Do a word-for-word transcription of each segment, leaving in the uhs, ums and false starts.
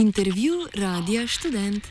Intervju Radia Študent.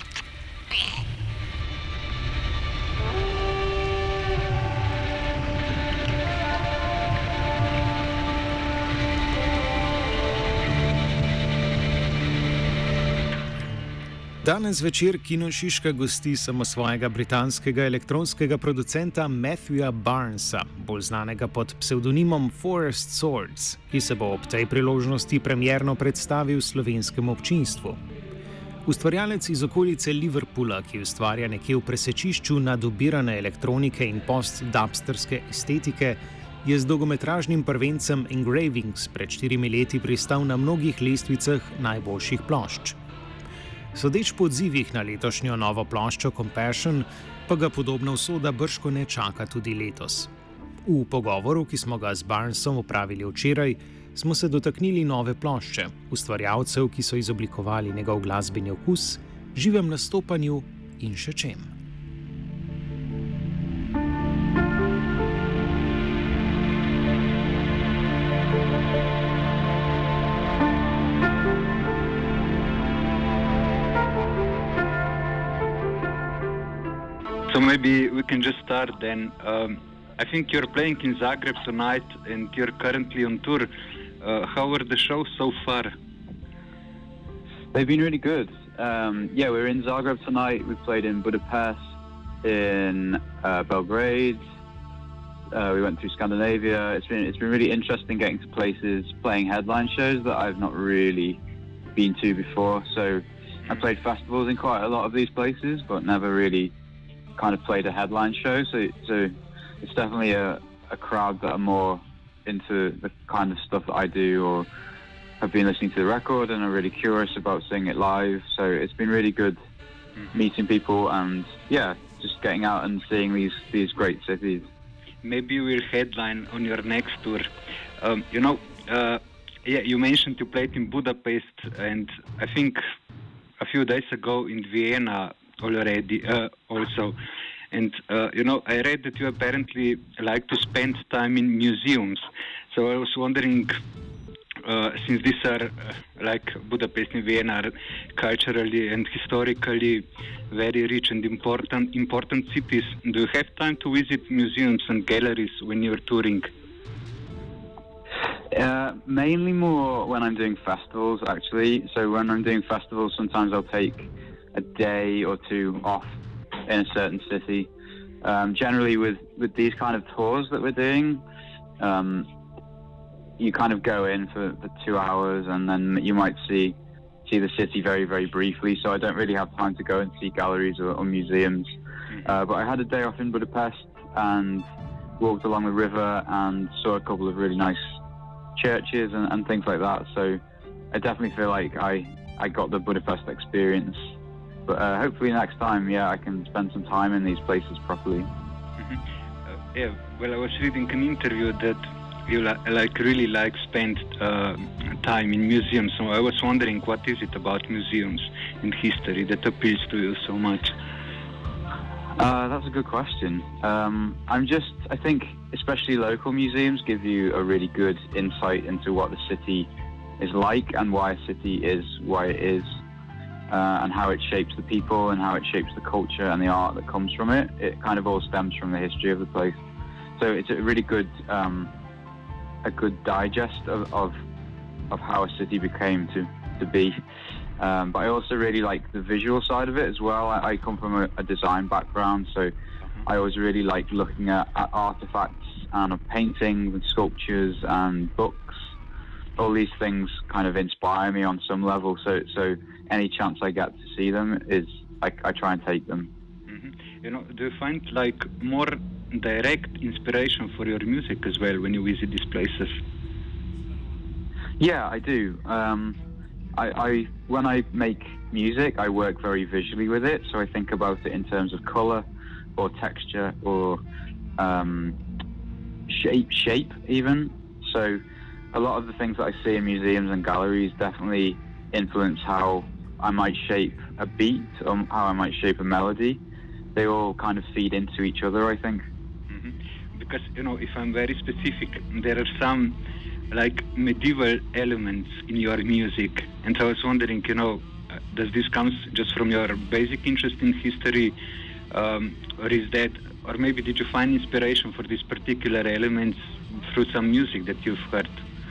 Danes večer Kino Šiška gosti samosvojega britanskega elektronskega producenta Matthewa Barnesa, bolj znanega pod psevdonimom Forest Swords, ki se bo ob tej priložnosti premierno predstavil slovenskemu občinstvu. Ustvarjalec iz okolice Liverpoola, ki ustvarja nekje v presečišču nadobirane elektronike in post-dubsterske estetike, je z dolgometražnim prvencem Engravings pred štirimi leti pristal na mnogih lestvicah najboljših plošč. Sodeč po odzivih na letošnjo novo ploščo Compassion, pa ga podobna usoda bržkone čaka tudi letos. V pogovoru, ki smo ga z Barnesom opravili včeraj, smo se dotaknili nove plošče, ustvarjalcev, ki so izoblikovali njegov glasbeni okus, živem nastopanju in še čem. So maybe we can just start then. Um, I think you're playing in Zagreb tonight and you're currently on tour. Uh, how were the shows so far? They've been really good. Um, yeah, we're in Zagreb tonight. We played in Budapest, in uh, Belgrade. Uh, we went through Scandinavia. It's been it's been really interesting getting to places, playing headline shows that I've not really been to before. So I played festivals in quite a lot of these places, but never really kind of played a headline show, so so it's definitely a, a crowd that are more into the kind of stuff that I do or have been listening to the record and are really curious about seeing it live. So it's been really good mm-hmm. meeting people and yeah, just getting out and seeing these these great cities. Maybe we'll headline on your next tour. Um, you know, uh, yeah, you mentioned you played in Budapest and I think a few days ago in Vienna already uh, also, and uh, you know, I read that you apparently like to spend time in museums, so I was wondering, uh, since these are uh, like Budapest and Vienna are culturally and historically very rich and important important cities, do you have time to visit museums and galleries when you're touring? Uh, mainly more when I'm doing festivals, actually. So when I'm doing festivals, sometimes I'll take a day or two off in a certain city. Um, generally with, with these kind of tours that we're doing, um, you kind of go in for, for two hours and then you might see see the city very, very briefly. So I don't really have time to go and see galleries or, or museums. Uh, but I had a day off in Budapest and walked along the river and saw a couple of really nice churches and, and things like that. So I definitely feel like I, I got the Budapest experience. But uh, hopefully next time, yeah, I can spend some time in these places properly. Mm-hmm. Uh, yeah, well, I was reading an interview that you li- like really like spend uh, time in museums. So I was wondering, what is it about museums and history that appeals to you so much? Uh, that's a good question. Um, I'm just, I think, especially local museums give you a really good insight into what the city is like and why a city is why it is. Uh, and how it shapes the people and how it shapes the culture and the art that comes from it. It kind of all stems from the history of the place. So it's a really good um, a good digest of, of of how a city became to, to be. Um, but I also really like the visual side of it as well. I, I come from a, a design background, so I always really like looking at, at artifacts and of paintings and sculptures and books. All these things kind of inspire me on some level. So so any chance I get to see them is I, I try and take them. Mm-hmm. You know, do you find like more direct inspiration for your music as well when you visit these places? Yeah, I do. Um, I, I when I make music, I work very visually with it. So I think about it in terms of color, or texture, or um, shape, shape even. So a lot of the things that I see in museums and galleries definitely influence how I might shape a beat or how I might shape a melody. They all kind of feed into each other, I think. Mm-hmm. Because, you know, if I'm very specific, there are some like medieval elements in your music. And I was wondering, you know, uh, does this come just from your basic interest in history, um, or is that, or maybe did you find inspiration for these particular elements through some music that you've heard?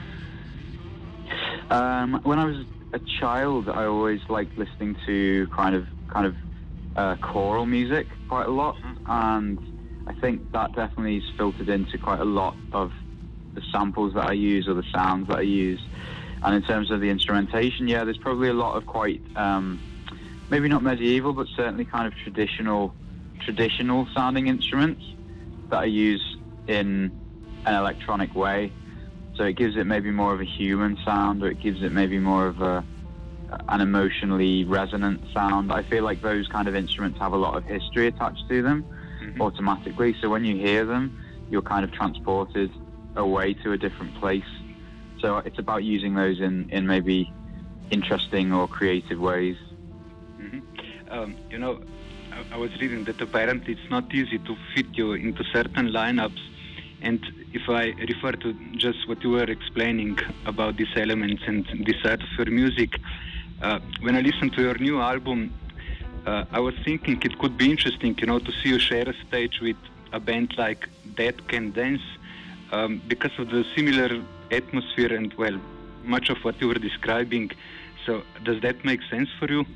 Um, when I was a child, I always liked listening to kind of kind of uh, choral music quite a lot, and I think that definitely is filtered into quite a lot of the samples that I use or the sounds that I use. And in terms of the instrumentation, yeah, there's probably a lot of quite um, maybe not medieval, but certainly kind of traditional traditional sounding instruments that I use in an electronic way. So it gives it maybe more of a human sound, or it gives it maybe more of a an emotionally resonant sound. I feel like those kind of instruments have a lot of history attached to them mm-hmm. automatically. So when you hear them, you're kind of transported away to a different place. So it's about using those in, in maybe interesting or creative ways. Mm-hmm. Um, you know, I, I was reading that apparently it's not easy to fit you into certain lineups. And if I refer to just what you were explaining about these elements and this side of your music, uh, when I listened to your new album, uh, I was thinking it could be interesting, you know, to see you share a stage with a band like Dead Can Dance, um, because of the similar atmosphere and, well, much of what you were describing. So does that make sense for you?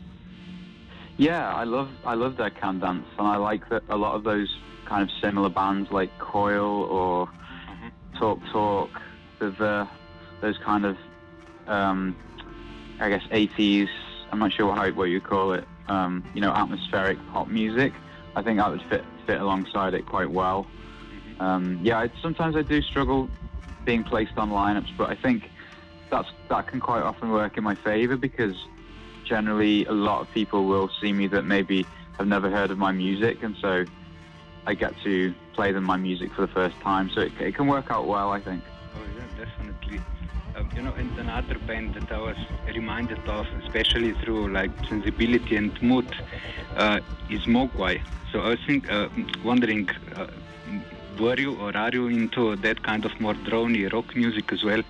Yeah, I love I love Dead Can Dance, and I like that a lot of those kind of similar bands like Coil or mm-hmm. Talk Talk, with uh, those kind of, um, I guess, eighties, I'm not sure how, what you call it, um, you know, atmospheric pop music. I think that would fit fit alongside it quite well. Mm-hmm. Um, yeah, I, sometimes I do struggle being placed on lineups, but I think that's that can quite often work in my favour, because generally a lot of people will see me that maybe have never heard of my music, and so I get to play them my music for the first time, so it, it can work out well, I think. Oh yeah, definitely. Um, you know, and another band that I was reminded of, especially through like sensibility and mood, uh, is Mogwai. So I was think, uh, wondering, uh, were you or are you into that kind of more drony rock music as well?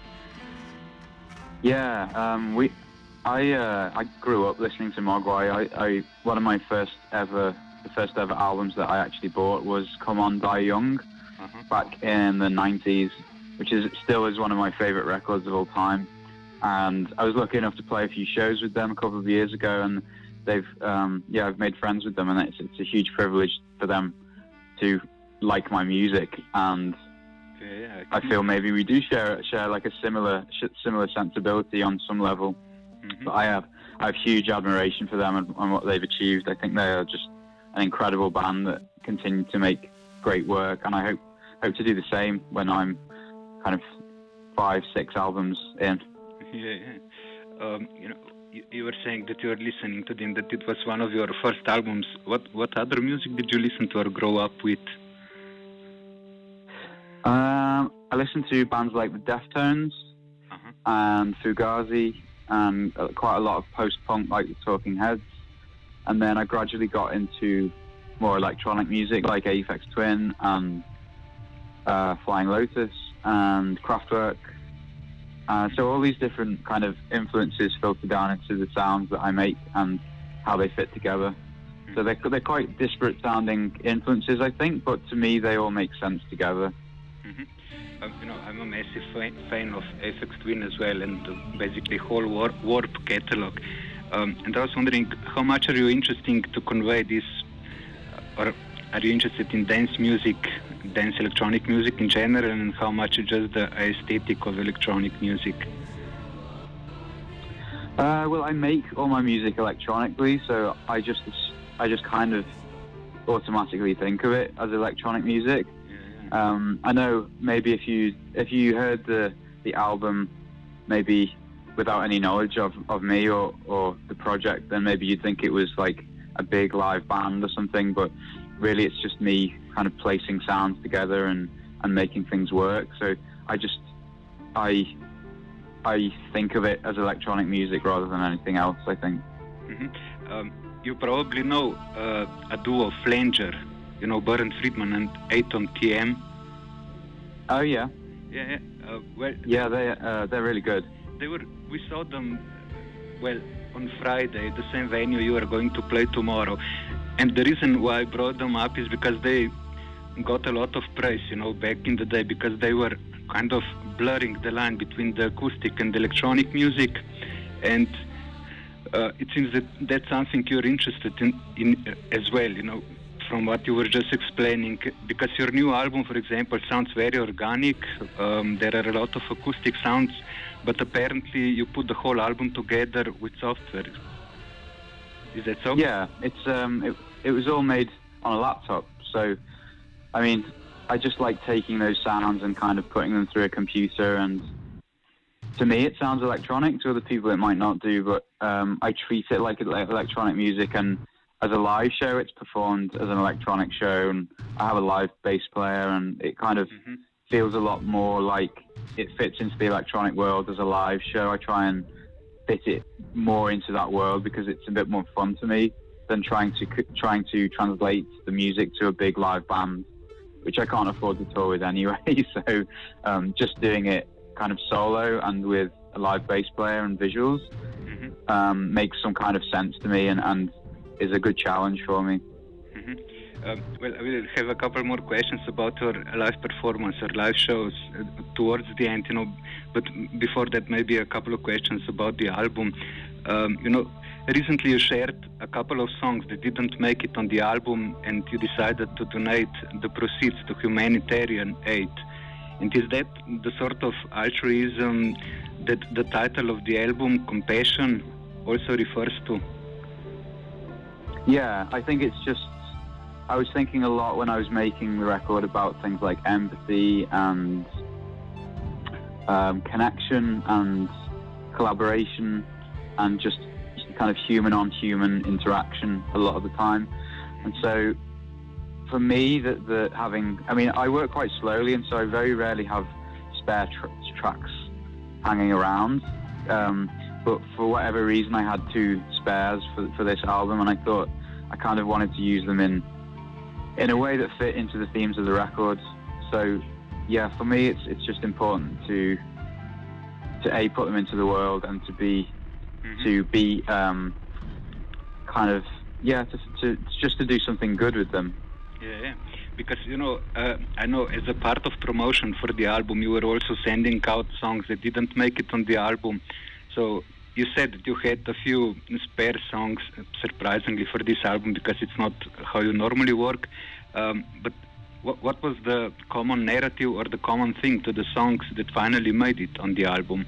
Yeah, um, we. I uh, I grew up listening to Mogwai. I, I one of my first ever. The first ever albums that I actually bought was Come On Die Young uh-huh. back in the nineties, which is still is one of my favourite records of all time. And I was lucky enough to play a few shows with them a couple of years ago, and they've um, yeah I've made friends with them, and it's it's a huge privilege for them to like my music. And yeah, yeah, I, I feel maybe we do share share like a similar similar sensibility on some level. Mm-hmm. But I have I have huge admiration for them and, and what they've achieved. I think they are just an incredible band that continue to make great work, and I hope hope to do the same when I'm kind of five, six albums in. Yeah, yeah. Um, you know, you, you were saying that you were listening to them, that it was one of your first albums. What what other music did you listen to or grow up with? Um, I listened to bands like the Deftones uh-huh. and Fugazi, and quite a lot of post-punk like the Talking Heads. And then I gradually got into more electronic music like Aphex Twin and uh, Flying Lotus and Kraftwerk. Uh, so all these different kind of influences filter down into the sounds that I make and how they fit together. So they're, they're quite disparate sounding influences, I think, but to me they all make sense together. Mm-hmm. Um, you know, I'm a massive fan, fan of Aphex Twin as well, and uh, basically whole Warp, Warp catalog. Um, and I was wondering, how much are you interested to convey this, uh, or are you interested in dance music, dance electronic music in general, and how much is just the aesthetic of electronic music? Uh, well, I make all my music electronically, so I just I just kind of automatically think of it as electronic music. Yeah. Um, I know maybe if you if you heard the the album, maybe without any knowledge of, of me or, or the project, then maybe you'd think it was like a big live band or something, but really it's just me kind of placing sounds together and, and making things work. So I just, I I think of it as electronic music rather than anything else, I think. Mm-hmm. Um, you probably know uh, a duo, Flanger, you know, Bernd Friedman and Atom T M. Oh, yeah. Yeah, yeah. Uh, well, Yeah, they uh, they're really good. they were. We saw them. Well, on Friday, the same venue you are going to play tomorrow, and the reason why I brought them up is because they got a lot of praise, you know, back in the day, because they were kind of blurring the line between the acoustic and the electronic music, and uh, it seems that that's something you're interested in, in uh, as well, you know, from what you were just explaining, because your new album, for example, sounds very organic. Um, there are a lot of acoustic sounds, but apparently you put the whole album together with software. Is that so? Yeah, it's um, it, it was all made on a laptop. So, I mean, I just like taking those sounds and kind of putting them through a computer. And to me, it sounds electronic. To other people, it might not do. But um, I treat it like electronic music. And as a live show, it's performed as an electronic show. And I have a live bass player, and it kind of mm-hmm. feels a lot more like it fits into the electronic world as a live show. I try and fit it more into that world because it's a bit more fun to me than trying to trying to translate the music to a big live band, which I can't afford to tour with anyway. So um, just doing it kind of solo and with a live bass player and visuals mm-hmm. um, makes some kind of sense to me and, and is a good challenge for me. Mm-hmm. Um, well, I will have a couple more questions about your live performance or live shows uh, towards the end, you know. But before that, maybe a couple of questions about the album. Um, you know, recently you shared a couple of songs that didn't make it on the album, and you decided to donate the proceeds to humanitarian aid. And is that the sort of altruism that the title of the album, Compassion, also refers to? Yeah, I think it's just, I was thinking a lot when I was making the record about things like empathy and um, connection and collaboration and just kind of human-on-human interaction a lot of the time. And so for me, that the having, I mean, I work quite slowly, and so I very rarely have spare tr- tracks hanging around. Um, but for whatever reason, I had two spares for, for this album, and I thought I kind of wanted to use them in in a way that fit into the themes of the record. So yeah, for me, it's it's just important to to a put them into the world and to be mm-hmm. to be um, kind of yeah to, to just to do something good with them. Yeah, yeah. Because you know, uh, I know as a part of promotion for the album, you were also sending out songs that didn't make it on the album. So you said that you had a few spare songs, surprisingly, for this album, because it's not how you normally work. Um, but what, what was the common narrative or the common thing to the songs that finally made it on the album?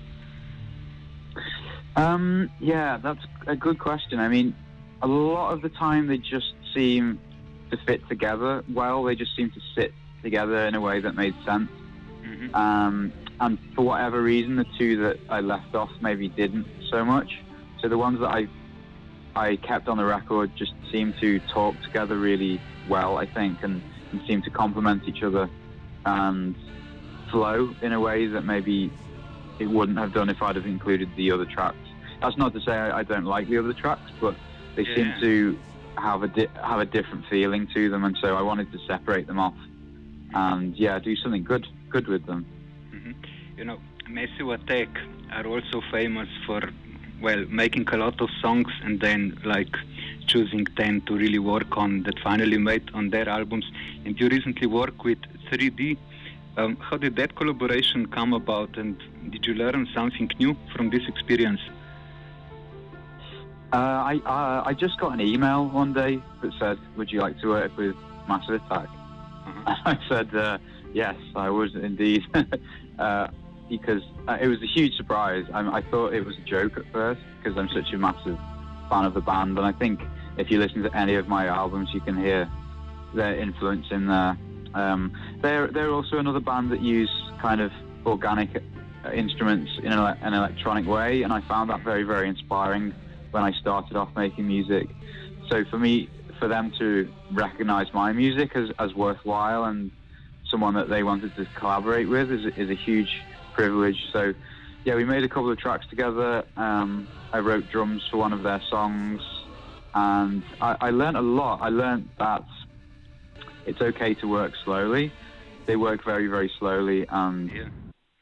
Um, yeah, that's a good question. I mean, a lot of the time they just seem to fit together well. They just seem to sit together in a way that made sense. Mm-hmm. Um, and for whatever reason, the two that I left off maybe didn't so much. So the ones that I I kept on the record just seem to talk together really well, I think, and, and seem to complement each other and flow in a way that maybe it wouldn't have done if I'd have included the other tracks. That's not to say I, I don't like the other tracks, but they yeah. seem to have a di- have a different feeling to them, and so I wanted to separate them off and yeah, do something good good with them. Mm-hmm. You know, Massive Attack are also famous for, well, making a lot of songs and then like choosing ten to really work on that finally made on their albums. And you recently worked with three D. Um, how did that collaboration come about, and did you learn something new from this experience? Uh, I uh, I just got an email one day that said, "Would you like to work with Massive Attack?" Uh-huh. I said, uh, "Yes, I would indeed," uh, because uh, it was a huge surprise. I, I thought it was a joke at first because I'm such a massive fan of the band, and I think if you listen to any of my albums, you can hear their influence in there. Um, they're they're also another band that use kind of organic instruments in an, an electronic way, and I found that very very inspiring when I started off making music. So for me, for them to recognize my music as, as worthwhile and someone that they wanted to collaborate with is, is a huge privilege. So yeah, we made a couple of tracks together. Um, I wrote drums for one of their songs, and I, I learned a lot. I learned that it's okay to work slowly. They work very, very slowly, and yeah.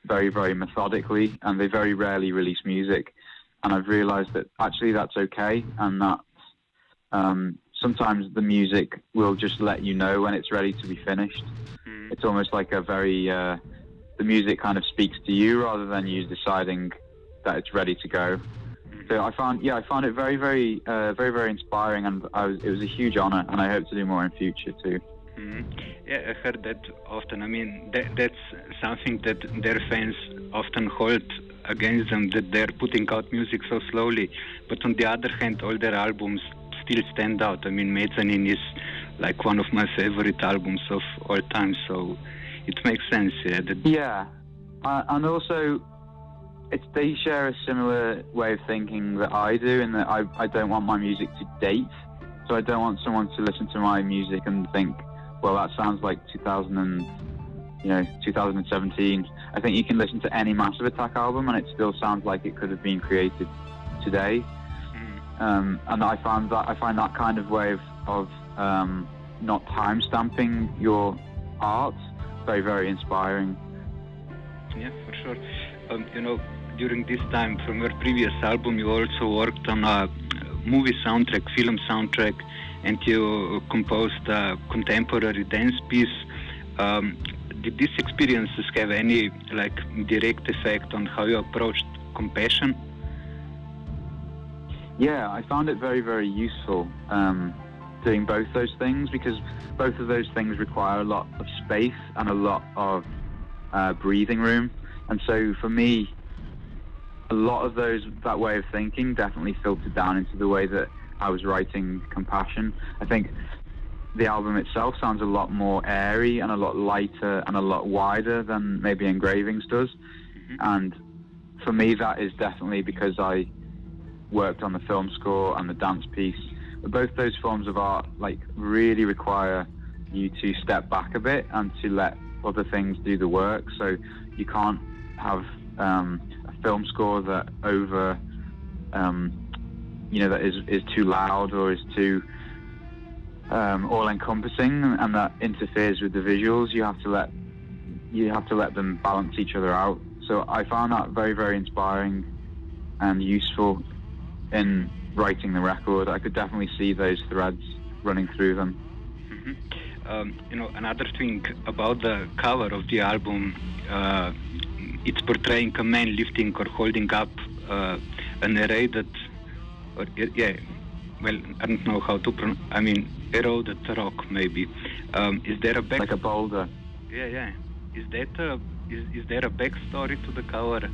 very, very methodically, and they very rarely release music. And I've realised that actually that's okay, and that um, sometimes the music will just let you know when it's ready to be finished. Mm. It's almost like a very, uh, the music kind of speaks to you rather than you deciding that it's ready to go. Mm. So I found, yeah, I found it very, very, uh, very, very inspiring, and I was, it was a huge honour, and I hope to do more in future too. Mm-hmm. Yeah, I heard that often. I mean, that, that's something that their fans often hold against them, that they're putting out music so slowly. But on the other hand, all their albums still stand out. I mean, Mezzanine is like one of my favorite albums of all time, so it makes sense. Yeah, that yeah. Uh, and also, it's, they share a similar way of thinking that I do, in that I, I don't want my music to date. So I don't want someone to listen to my music and think, well, that sounds like two thousand and, you know, two thousand seventeen. I think you can listen to any Massive Attack album and it still sounds like it could have been created today. Mm. Um, and I find that I find that kind of way of, of um, not time stamping your art very, very inspiring. Yeah, for sure. Um, you know, during this time from your previous album, you also worked on a movie soundtrack, film soundtrack, and you composed a contemporary dance piece. Um, did these experiences have any like direct effect on how you approached compassion? Yeah, I found it very, very useful um, doing both those things, because both of those things require a lot of space and a lot of uh, breathing room. And so for me, a lot of those, that way of thinking definitely filtered down into the way that I was writing Compassion. I think the album itself sounds a lot more airy and a lot lighter and a lot wider than maybe Engravings does. Mm-hmm. And for me, that is definitely because I worked on the film score and the dance piece. But both those forms of art like really require you to step back a bit and to let other things do the work. So you can't have um, a film score that over um, you know, that is, is too loud or is too um, all-encompassing, and that interferes with the visuals. You have to let you have to let them balance each other out. So I found that very, very inspiring and useful in writing the record. I could definitely see those threads running through them. Mm-hmm. Um, you know, another thing about the cover of the album, uh, it's portraying a man lifting or holding up uh, an array that. Or, yeah, well, I don't know how to pronounce. I mean, eroded rock, maybe. Um, is there a back? Like a boulder. Yeah, yeah. Is that a is is there a backstory to the cover?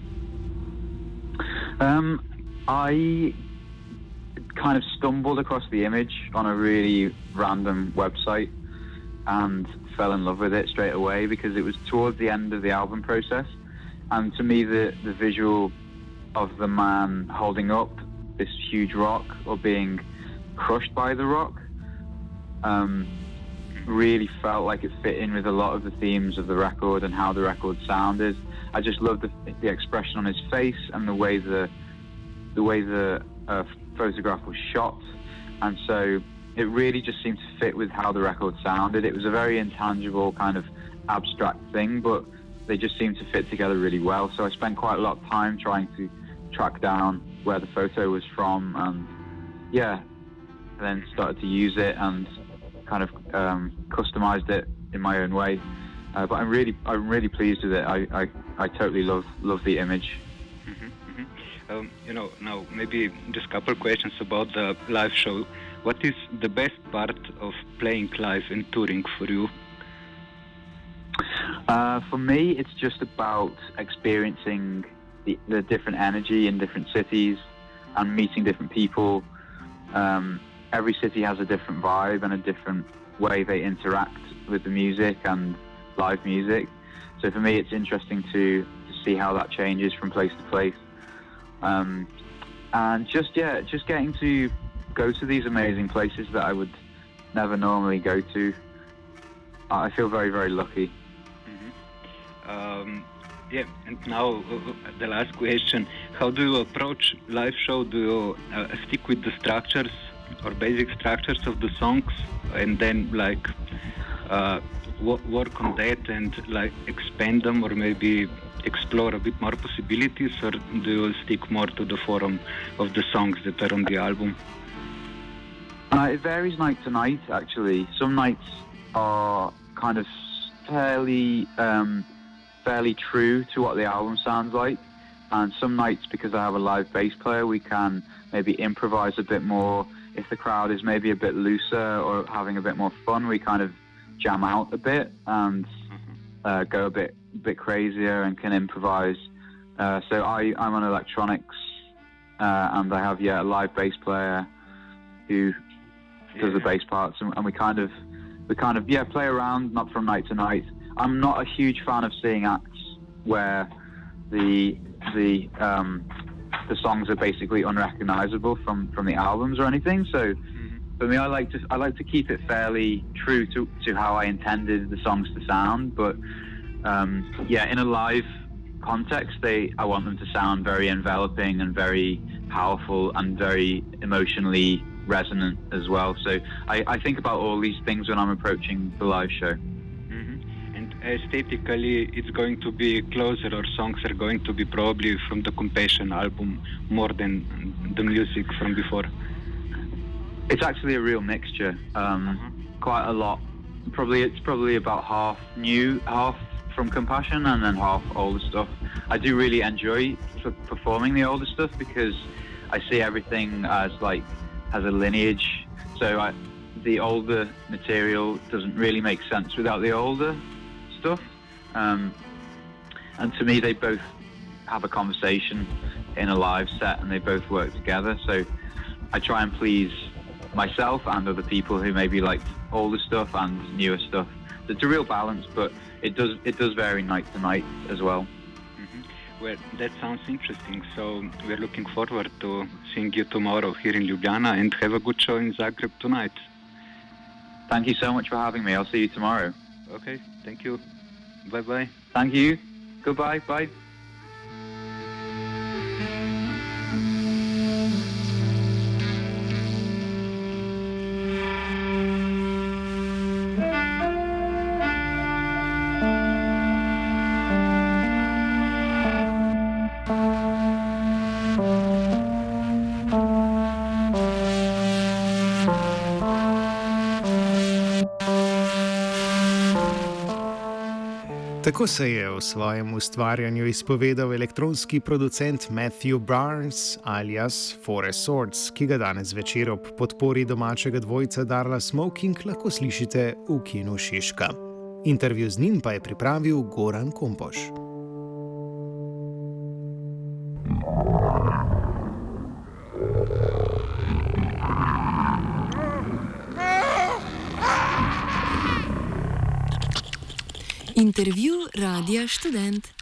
Um, I kind of stumbled across the image on a really random website and fell in love with it straight away, because it was towards the end of the album process, and to me, the the visual of the man holding up this huge rock or being crushed by the rock um, really felt like it fit in with a lot of the themes of the record and how the record sounded. I just loved the, the expression on his face and the way the the way the uh, photograph was shot, and so it really just seemed to fit with how the record sounded. It was a very intangible kind of abstract thing, but they just seemed to fit together really well. So I spent quite a lot of time trying to track down where the photo was from, and yeah, then started to use it and kind of um, customized it in my own way. Uh, but I'm really, I'm really pleased with it. I, I, I totally love, love the image. Mm-hmm, mm-hmm. Um, you know, now maybe just a couple questions about the live show. What is the best part of playing live and touring for you? Uh, for me, it's just about experiencing The, the different energy in different cities and meeting different people. Um, every city has a different vibe and a different way they interact with the music and live music. So for me, it's interesting to, to see how that changes from place to place. Um, and just, yeah, just getting to go to these amazing places that I would never normally go to. I feel very, very lucky. Mm-hmm. Um, Yeah, and now uh, the last question. How do you approach live show? Do you uh, stick with the structures or basic structures of the songs and then like uh, wo- work on that and like expand them, or maybe explore a bit more possibilities, or do you stick more to the form of the songs that are on the album? Uh, it varies night to night, actually. Some nights are kind of fairly, um, fairly true to what the album sounds like, and some nights, because I have a live bass player, we can maybe improvise a bit more. If the crowd is maybe a bit looser or having a bit more fun, we kind of jam out a bit and uh, go a bit, bit crazier and can improvise. Uh, so I, I'm on electronics, uh, and I have yeah a live bass player who does the bass parts, and, and we kind of, we kind of yeah play around, not from night to night. I'm not a huge fan of seeing acts where the the um, the songs are basically unrecognizable from, from the albums or anything. So mm-hmm. for me, I like to I like to keep it fairly true to, to how I intended the songs to sound. But um, yeah, in a live context, they I want them to sound very enveloping and very powerful and very emotionally resonant as well. So I, I think about all these things when I'm approaching the live show. Mm-hmm. And aesthetically, it's going to be closer, or songs are going to be probably from the Compassion album more than the music from before. It's actually a real mixture. Um, uh-huh. Quite a lot. Probably it's probably about half new, half from Compassion, and then half older stuff. I do really enjoy performing the older stuff because I see everything as like has a lineage. So I, the older material doesn't really make sense without the older stuff. Um, and to me, they both have a conversation in a live set, and they both work together. So I try and please myself and other people who maybe like older stuff and newer stuff. So it's a real balance, but it does it does vary night to night as well. Well, that sounds interesting. So we're looking forward to seeing you tomorrow here in Ljubljana, and have a good show in Zagreb tonight. Thank you so much for having me. I'll see you tomorrow. Okay, thank you. Bye-bye. Thank you. Goodbye. Bye. Tako se je o svojem ustvarjanju izpovedal elektronski producent Matthew Barnes alias Four Swords, ki ga danes večer ob podpori domačega dvojca Darla Smoking lahko slišite v Kinu Šiška. Intervju z njim pa je pripravil Goran Kompoš. Intervju Radia Študent.